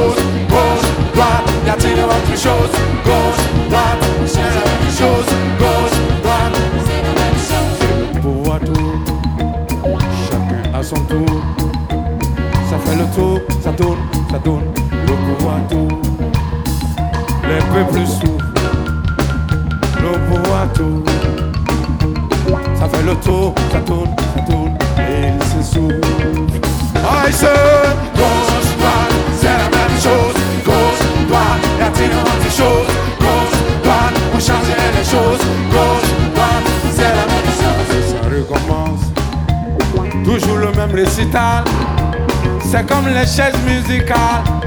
chose. Gauche, droite, y a-t-il autre chose? Gauche, droite, c'est la même chose. Gauche, droite, c'est la même chose. C'est le pouvoir tour, chacun à son tour. Ça fait le tour, ça tourne, le pouvoir tour. Les peuples souffrent, le pouvoir tour. Ça fait le tour, ça tourne, et il s'essouffle. I said, gauche, droite, c'est la même chose. Gauche, droite, y a-t-il autre chose? Gauche, droite, on changeait les choses. Gauche, droite, c'est la même chose. Ça recommence, toujours le même récital. C'est comme les chaises musicales.